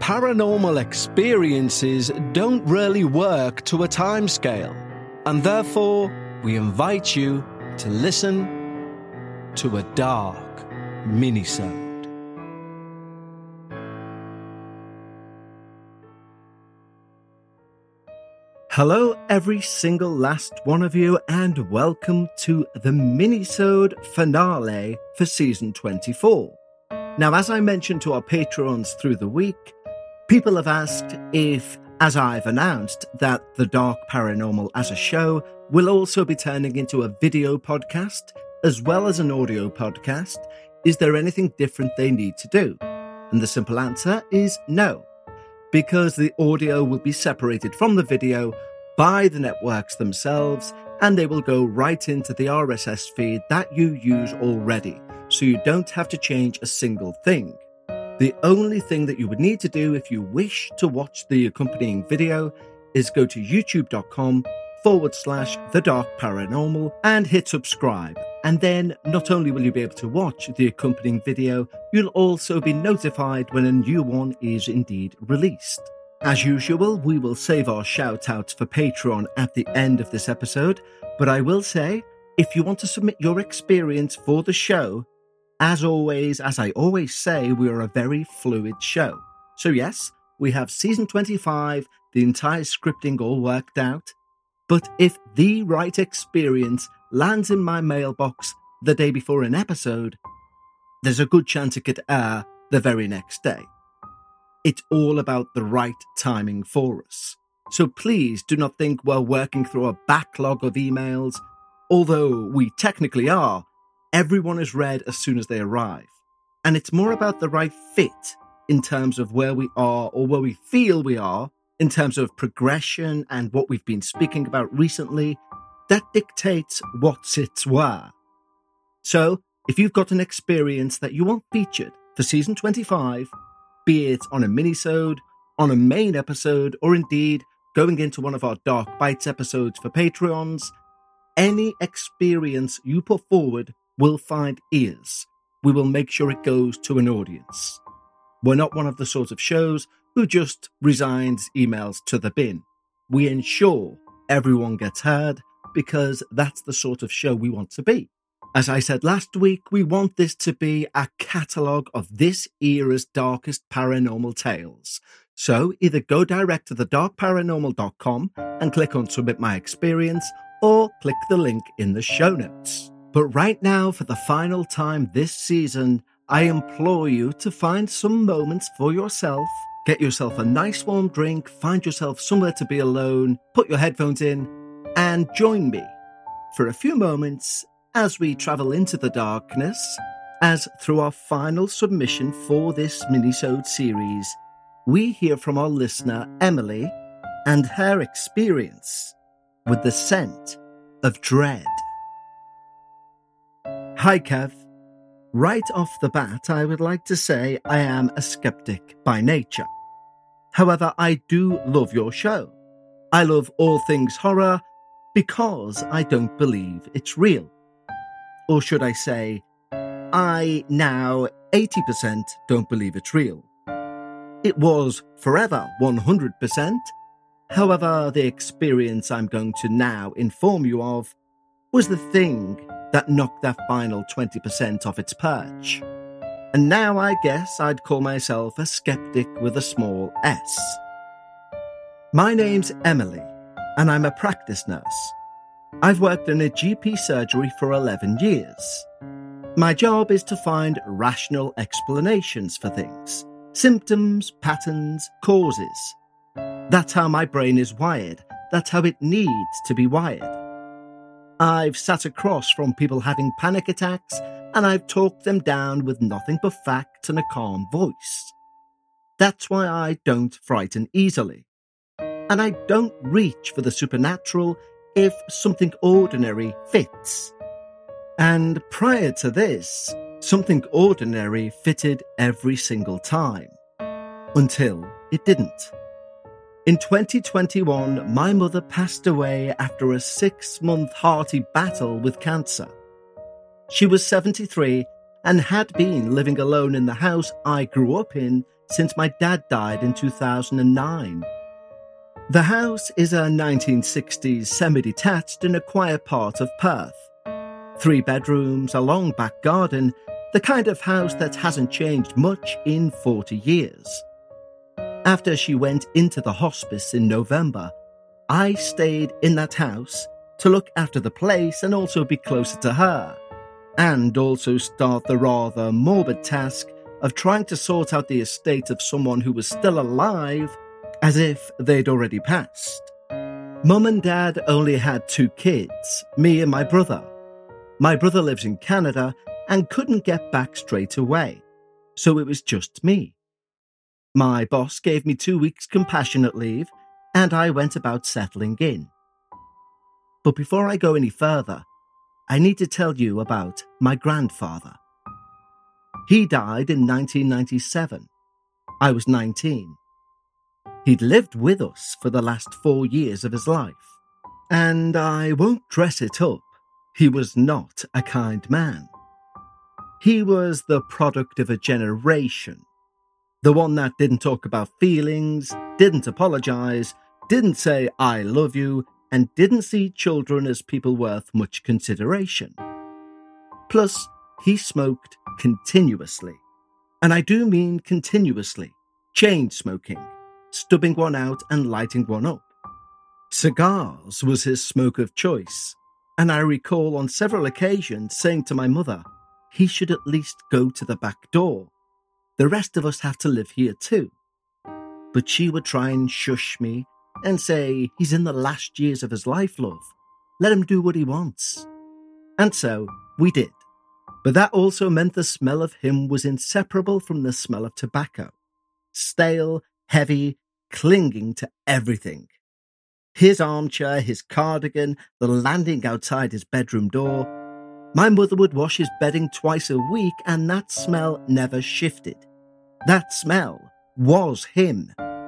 paranormal experiences don't really work to a timescale, and therefore we invite you to listen to a dark minisode. Hello, every single last one of you, and welcome to the minisode finale for season 24. Now, as I mentioned to our patrons through the week, people have asked if, as I've announced, that The Dark Paranormal as a show will also be turning into a video podcast as well as an audio podcast, is there anything different they need to do? And the simple answer is no, because the audio will be separated from the video by the networks themselves, and they will go right into the RSS feed that you use already, so you don't have to change a single thing. The only thing that you would need to do if you wish to watch the accompanying video is go to youtube.com/The Dark Paranormal and hit subscribe. And then not only will you be able to watch the accompanying video, you'll also be notified when a new one is indeed released. As usual, we will save our shout-outs for Patreon at the end of this episode, but I will say, if you want to submit your experience for the show, as always, as I always say, we are a very fluid show. So yes, we have season 25, the entire scripting all worked out, but if the right experience lands in my mailbox the day before an episode, there's a good chance it could air the very next day. It's all about the right timing for us. So please do not think we're working through a backlog of emails. Although we technically are, everyone is read as soon as they arrive. And it's more about the right fit in terms of where we are or where we feel we are in terms of progression and what we've been speaking about recently that dictates what sits where. So if you've got an experience that you want featured for season 25, be it on a minisode, on a main episode, or indeed going into one of our Dark Bites episodes for Patreons, any experience you put forward will find ears. We will make sure it goes to an audience. We're not one of the sort of shows who just resigns emails to the bin. We ensure everyone gets heard because that's the sort of show we want to be. As I said last week, we want this to be a catalogue of this era's darkest paranormal tales. So either go direct to thedarkparanormal.com and click on Submit My Experience, or click the link in the show notes. But right now, for the final time this season, I implore you to find some moments for yourself, get yourself a nice warm drink, find yourself somewhere to be alone, put your headphones in, and join me for a few moments as we travel into the darkness, as through our final submission for this minisode series, we hear from our listener Emily and her experience with the scent of dread. Hi Kev. Right off the bat, I would like to say I am a skeptic by nature. However, I do love your show. I love all things horror because I don't believe it's real. Or should I say, I now 80% don't believe it's real. It was forever 100%. However, the experience I'm going to now inform you of was the thing that knocked that final 20% off its perch. And now I guess I'd call myself a skeptic with a small s. My name's Emily, and I'm a practice nurse. I've worked in a GP surgery for 11 years. My job is to find rational explanations for things, symptoms, patterns, causes. That's how my brain is wired. That's how it needs to be wired. I've sat across from people having panic attacks, and I've talked them down with nothing but facts and a calm voice. That's why I don't frighten easily. And I don't reach for the supernatural if something ordinary fits. And prior to this, something ordinary fitted every single time. Until it didn't. In 2021, my mother passed away after a 6-month hearty battle with cancer. She was 73 and had been living alone in the house I grew up in since my dad died in 2009. The house is a 1960s semi-detached in a quiet part of Perth. 3 bedrooms, a long back garden, the kind of house that hasn't changed much in 40 years. After she went into the hospice in November, I stayed in that house to look after the place and also be closer to her, and also start the rather morbid task of trying to sort out the estate of someone who was still alive as if they'd already passed. Mum and Dad only had 2 kids, me and my brother. My brother lives in Canada and couldn't get back straight away, so it was just me. My boss gave me 2 weeks compassionate leave, and I went about settling in. But before I go any further, I need to tell you about my grandfather. He died in 1997. I was 19. He'd lived with us for the last 4 years of his life, and I won't dress it up, he was not a kind man. He was the product of a generation. The one that didn't talk about feelings, didn't apologise, didn't say I love you, and didn't see children as people worth much consideration. Plus, he smoked continuously. And I do mean continuously. Chain smoking, stubbing one out and lighting one up. Cigars was his smoke of choice, and I recall on several occasions saying to my mother, he should at least go to the back door. The rest of us have to live here too. But she would try and shush me and say, he's in the last years of his life, love. Let him do what he wants. And so we did. But that also meant the smell of him was inseparable from the smell of tobacco. Stale, heavy, clinging to everything. His armchair, his cardigan, the landing outside his bedroom door. My mother would wash his bedding twice a week, and that smell never shifted. That smell was him.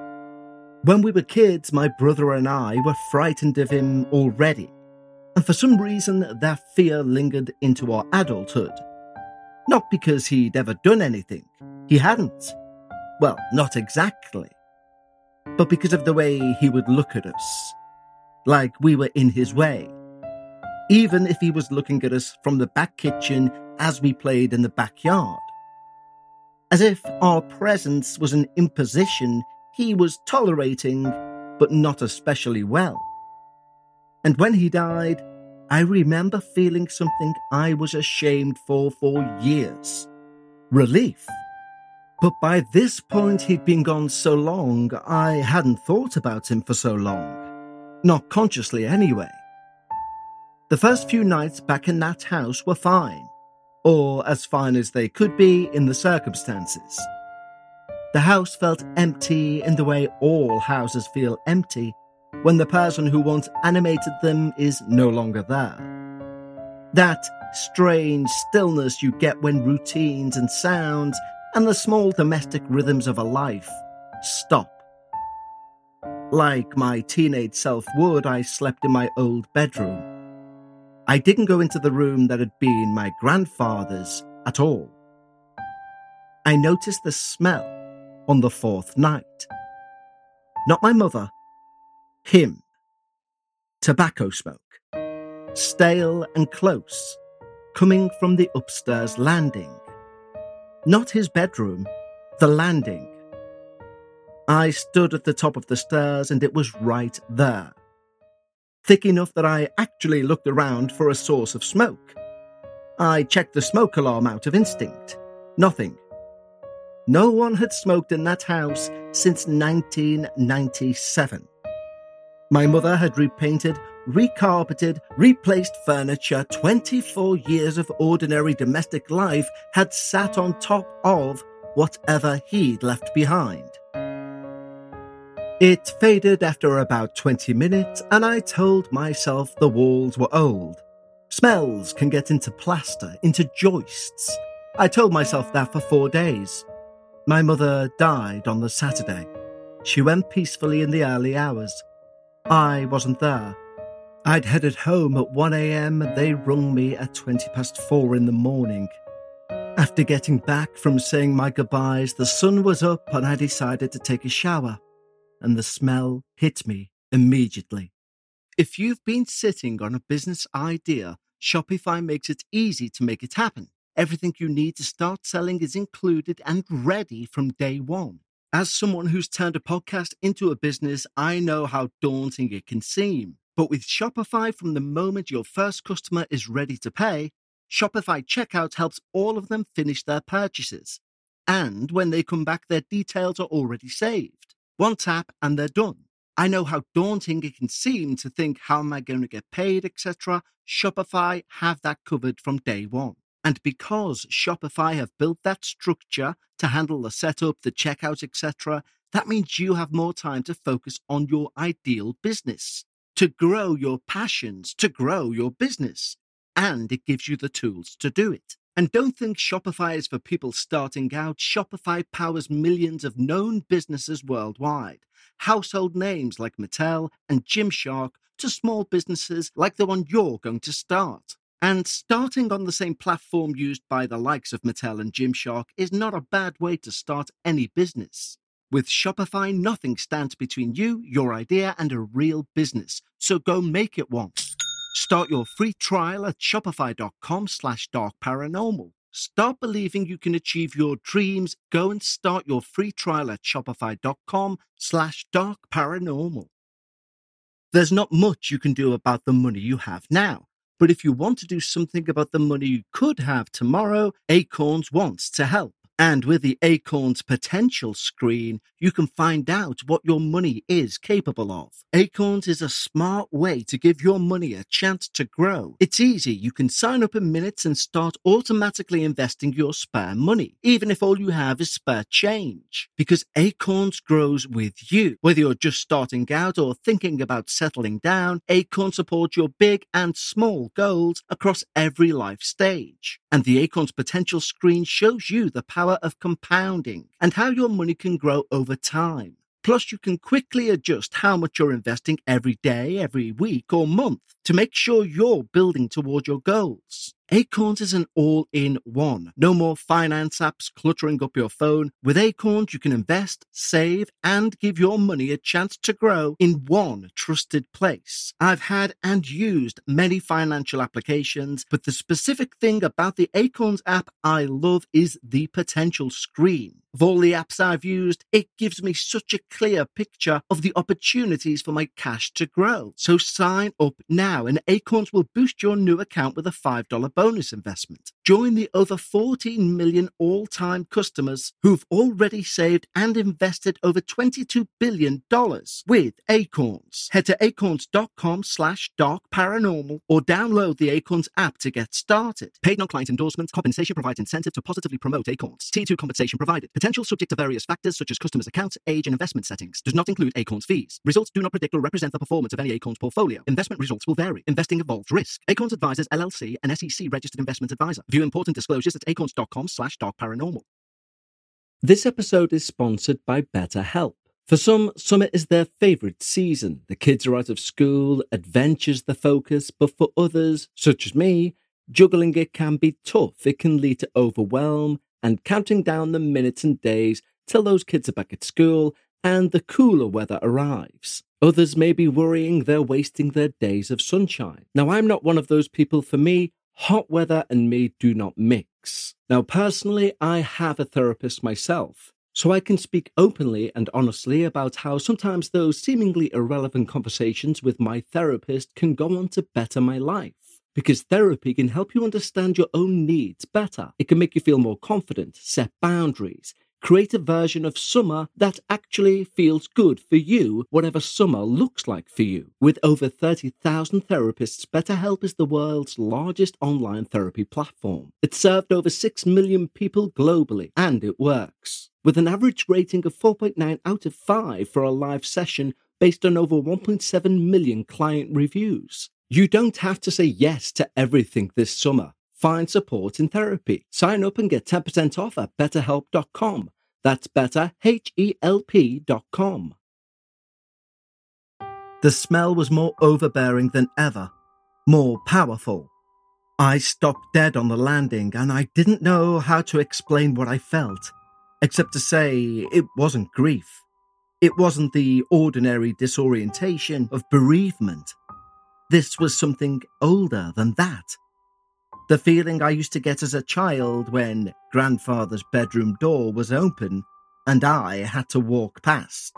When we were kids, my brother and I were frightened of him already, and for some reason that fear lingered into our adulthood. Not because he'd ever done anything. He hadn't. Well, not exactly. But because of the way he would look at us. Like we were in his way. Even if he was looking at us from the back kitchen as we played in the backyard. As if our presence was an imposition he was tolerating, but not especially well. And when he died, I remember feeling something I was ashamed for years. Relief. But by this point he'd been gone so long, I hadn't thought about him for so long. Not consciously anyway. The first few nights back in that house were fine, or as fine as they could be in the circumstances. The house felt empty in the way all houses feel empty when the person who once animated them is no longer there. That strange stillness you get when routines and sounds and the small domestic rhythms of a life stop. Like my teenage self would, I slept in my old bedroom. I didn't go into the room that had been my grandfather's at all. I noticed the smell on the 4th night. Not my mother, him. Tobacco smoke. Stale and close, coming from the upstairs landing. Not his bedroom, the landing. I stood at the top of the stairs and it was right there. Thick enough that I actually looked around for a source of smoke. I checked the smoke alarm out of instinct. Nothing. No one had smoked in that house since 1997. My mother had repainted, recarpeted, replaced furniture. 24 years of ordinary domestic life had sat on top of whatever he'd left behind. It faded after about 20 minutes, and I told myself the walls were old. Smells can get into plaster, into joists. I told myself that for 4 days. My mother died on the Saturday. She went peacefully in the early hours. I wasn't there. I'd headed home at 1 a.m. They rung me at 4:20 in the morning. After getting back from saying my goodbyes, the sun was up and I decided to take a shower, and the smell hit me immediately. If you've been sitting on a business idea, Shopify makes it easy to make it happen. Everything you need to start selling is included and ready from day one. As someone who's turned a podcast into a business, I know how daunting it can seem. But with Shopify, from the moment your first customer is ready to pay, Shopify Checkout helps all of them finish their purchases. And when they come back, their details are already saved. One tap and they're done. I know how daunting it can seem to think, how am I going to get paid, etc. Shopify have that covered from day one. And because Shopify have built that structure to handle the setup, the checkout, etc., that means you have more time to focus on your ideal business, to grow your passions, to grow your business. And it gives you the tools to do it. And don't think Shopify is for people starting out. Shopify powers millions of known businesses worldwide. Household names like Mattel and Gymshark to small businesses like the one you're going to start. And starting on the same platform used by the likes of Mattel and Gymshark is not a bad way to start any business. With Shopify, nothing stands between you, your idea, and a real business. So go make it one. Start your free trial at shopify.com/darkparanormal. Start believing you can achieve your dreams. Go and start your free trial at shopify.com/darkparanormal. There's not much you can do about the money you have now, but if you want to do something about the money you could have tomorrow, Acorns wants to help. And with the Acorns Potential screen, you can find out what your money is capable of. Acorns is a smart way to give your money a chance to grow. It's easy. You can sign up in minutes and start automatically investing your spare money, even if all you have is spare change. Because Acorns grows with you. Whether you're just starting out or thinking about settling down, Acorns supports your big and small goals across every life stage. And the Acorns Potential screen shows you the power of compounding and how your money can grow over time. Plus, you can quickly adjust how much you're investing every day, every week, or month to make sure you're building toward your goals. Acorns is an all-in-one. No more finance apps cluttering up your phone. With Acorns, you can invest, save, and give your money a chance to grow in one trusted place. I've had and used many financial applications, but the specific thing about the Acorns app I love is the potential screen. Of all the apps I've used, it gives me such a clear picture of the opportunities for my cash to grow. So sign up now and Acorns will boost your new account with a $5 bonus investment. Join the over 14 million all-time customers who've already saved and invested over $22 billion with Acorns. Head to acorns.com/darkparanormal or download the Acorns app to get started. Paid non-client endorsement. Compensation provides incentive to positively promote Acorns. Tier 2 compensation provided. Potential subject to various factors such as customers' accounts, age, and investment settings. Does not include Acorns fees. Results do not predict or represent the performance of any Acorns portfolio. Investment results will vary. Investing involves risk. Acorns Advisors LLC, an SEC registered investment advisor. View important disclosures at acorns.com/darkparanormal. This episode is sponsored by BetterHelp. For some, summer is their favorite season. The kids are out of school, adventure's the focus, but for others, such as me, juggling it can be tough. It can lead to overwhelm and counting down the minutes and days till those kids are back at school and the cooler weather arrives. Others may be worrying they're wasting their days of sunshine. Now, I'm not one of those people. For me, hot weather and me do not mix. Now, personally, I have a therapist myself, so I can speak openly and honestly about how sometimes those seemingly irrelevant conversations with my therapist can go on to better my life. Because therapy can help you understand your own needs better. It can make you feel more confident, set boundaries, create a version of summer that actually feels good for you, whatever summer looks like for you. With over 30,000 therapists, BetterHelp is the world's largest online therapy platform. It's served over 6 million people globally, and it works. With an average rating of 4.9 out of 5 for a live session based on over 1.7 million client reviews. You don't have to say yes to everything this summer. Find support in therapy. Sign up and get 10% off at betterhelp.com. That's betterhelp.com. The smell was more overbearing than ever, more powerful. I stopped dead on the landing, and I didn't know how to explain what I felt, except to say it wasn't grief. It wasn't the ordinary disorientation of bereavement. This was something older than that. The feeling I used to get as a child when grandfather's bedroom door was open and I had to walk past.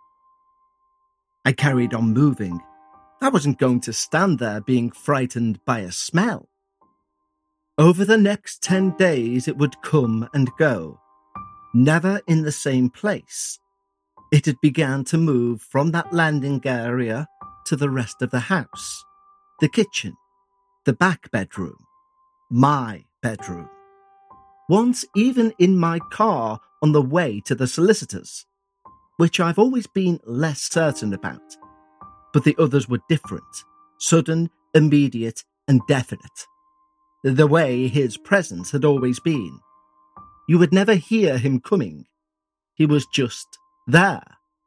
I carried on moving. I wasn't going to stand there being frightened by a smell. Over the next 10 days it would come and go, never in the same place. It had begun to move from that landing area to the rest of the house, the kitchen, the back bedroom, my bedroom. Once even in my car on the way to the solicitors, which I've always been less certain about. But the others were different, sudden, immediate, and definite. The way his presence had always been. You would never hear him coming. He was just there.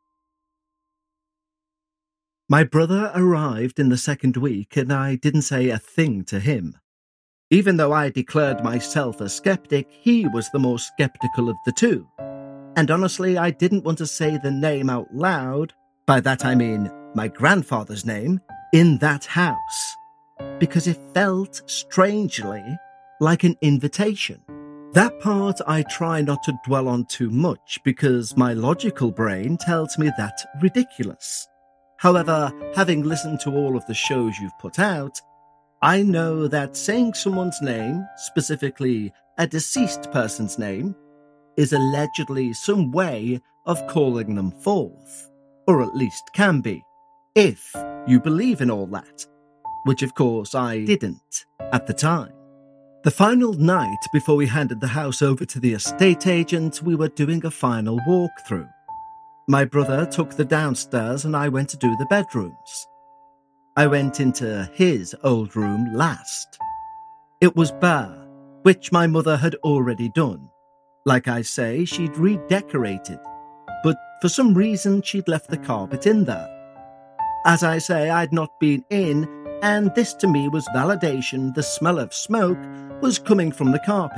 My brother arrived in the second week and I didn't say a thing to him. Even though I declared myself a skeptic, he was the more skeptical of the two. And honestly, I didn't want to say the name out loud, by that I mean my grandfather's name, in that house, because it felt strangely like an invitation. That part I try not to dwell on too much because my logical brain tells me that's ridiculous. However, having listened to all of the shows you've put out, I know that saying someone's name, specifically a deceased person's name, is allegedly some way of calling them forth, or at least can be, if you believe in all that, which of course I didn't at the time. The final night before we handed the house over to the estate agent, we were doing a final walkthrough. My brother took the downstairs and I went to do the bedrooms. I went into his old room last. It was bare, which my mother had already done. Like I say, she'd redecorated, but for some reason she'd left the carpet in there. As I say, I'd not been in, and this to me was validation the smell of smoke was coming from the carpet.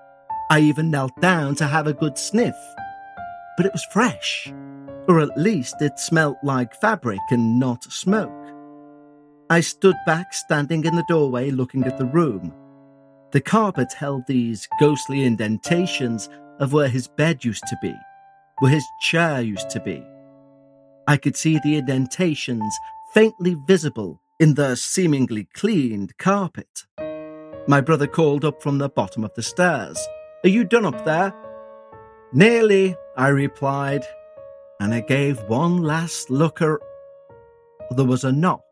I even knelt down to have a good sniff, but it was fresh, or at least it smelt like fabric and not smoke. I stood back, standing in the doorway looking at the room. The carpet held these ghostly indentations of where his bed used to be, where his chair used to be. I could see the indentations faintly visible in the seemingly cleaned carpet. My brother called up from the bottom of the stairs. "Are you done up there?" "Nearly," I replied, and I gave one last look. There was a knock.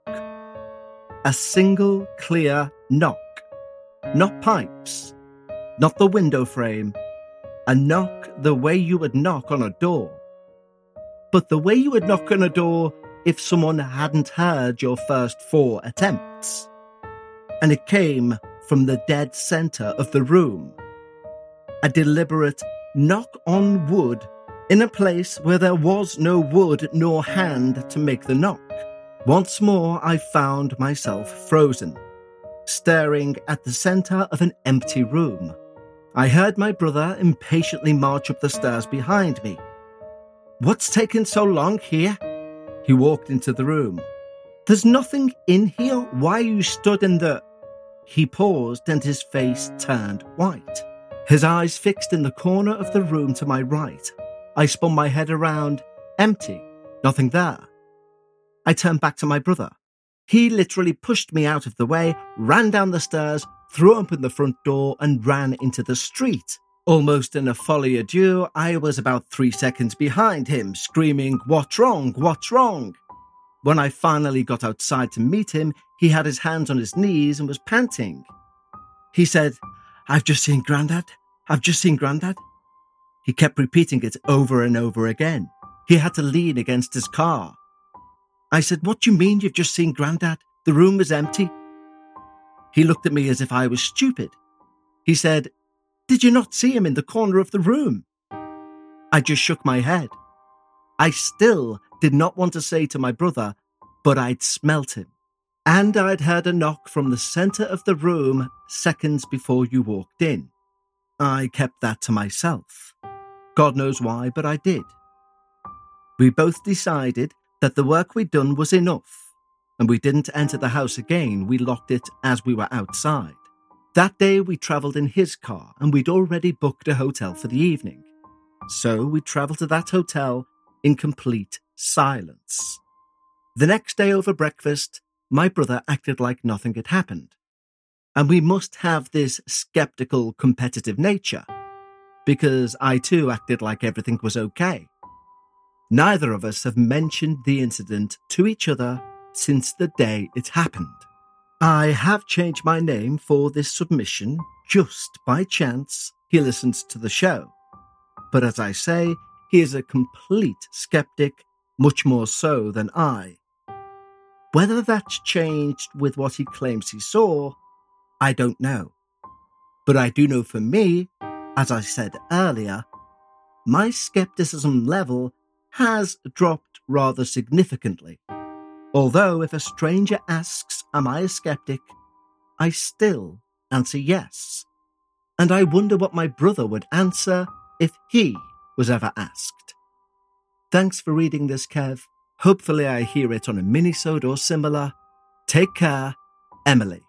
A single clear knock. Not pipes, not the window frame. A knock the way you would knock on a door. But the way you would knock on a door if someone hadn't heard your first 4 attempts. And it came from the dead centre of the room. A deliberate knock on wood in a place where there was no wood nor hand to make the knock. Once more I found myself frozen, staring at the centre of an empty room. I heard my brother impatiently march up the stairs behind me. "What's taken so long here?" He walked into the room. "There's nothing in here. Why you stood in the..." He paused and his face turned white. His eyes fixed in the corner of the room to my right. I spun my head around. Empty. Nothing there. I turned back to my brother. He literally pushed me out of the way, ran down the stairs, threw open the front door and ran into the street. Almost in a folie à deux, I was about 3 seconds behind him, screaming, "What's wrong? What's wrong?" When I finally got outside to meet him, he had his hands on his knees and was panting. He said, "I've just seen Grandad. I've just seen Grandad." He kept repeating it over and over again. He had to lean against his car. I said, "What do you mean you've just seen Grandad? The room is empty." He looked at me as if I was stupid. He said, "Did you not see him in the corner of the room?" I just shook my head. I still did not want to say to my brother, but I'd smelt him. And I'd heard a knock from the centre of the room seconds before you walked in. I kept that to myself. God knows why, but I did. We both decided that the work we'd done was enough, and we didn't enter the house again. We locked it as we were outside. That day we travelled in his car, and we'd already booked a hotel for the evening. So we travelled to that hotel in complete silence. The next day over breakfast, my brother acted like nothing had happened. And we must have this sceptical, competitive nature, because I too acted like everything was okay. Neither of us have mentioned the incident to each other since the day it happened. I have changed my name for this submission just by chance he listens to the show. But as I say, he is a complete skeptic, much more so than I. Whether that's changed with what he claims he saw, I don't know. But I do know for me, as I said earlier, my skepticism level has dropped rather significantly. Although if a stranger asks, am I a skeptic, I still answer yes. And I wonder what my brother would answer if he was ever asked. Thanks for reading this, Kev. Hopefully I hear it on a minisode or similar. Take care, Emily.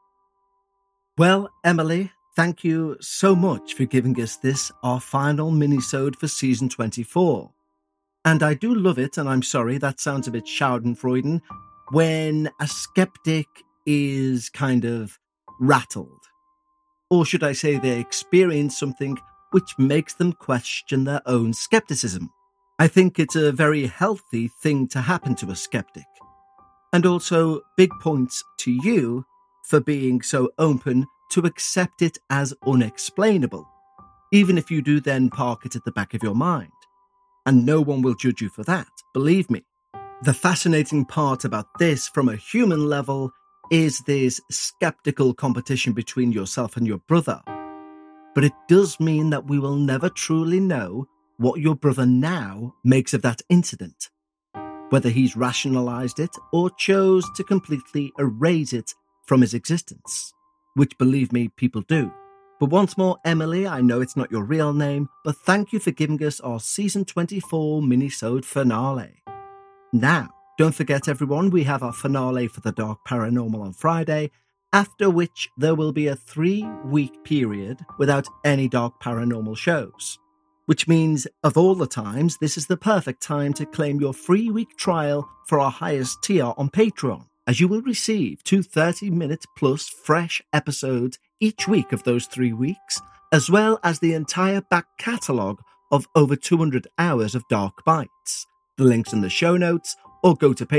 Well, Emily, thank you so much for giving us this, our final minisode for season 24. And I do love it, and I'm sorry, that sounds a bit Schadenfreude, when a skeptic is kind of rattled. Or should I say they experience something which makes them question their own skepticism. I think it's a very healthy thing to happen to a skeptic. And also, big points to you for being so open to accept it as unexplainable, even if you do then park it at the back of your mind. And no one will judge you for that, believe me. The fascinating part about this from a human level is this skeptical competition between yourself and your brother. But it does mean that we will never truly know what your brother now makes of that incident, whether he's rationalized it or chose to completely erase it from his existence, which, believe me, people do. But once more, Emily, I know it's not your real name, but thank you for giving us our season 24 minisode finale. Now, don't forget everyone, we have our finale for the Dark Paranormal on Friday, after which there will be a 3-week period without any Dark Paranormal shows. Which means, of all the times, this is the perfect time to claim your free week trial for our highest tier on Patreon, as you will receive 2 30-minute plus fresh episodes each week of those 3 weeks, as well as the entire back catalogue of over 200 hours of Dark Bites. The link's in the show notes, or go to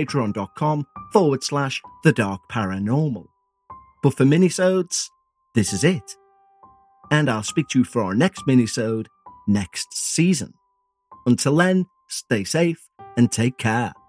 patreon.com/The Dark Paranormal. But for minisodes, this is it. And I'll speak to you for our next minisode next season. Until then, stay safe and take care.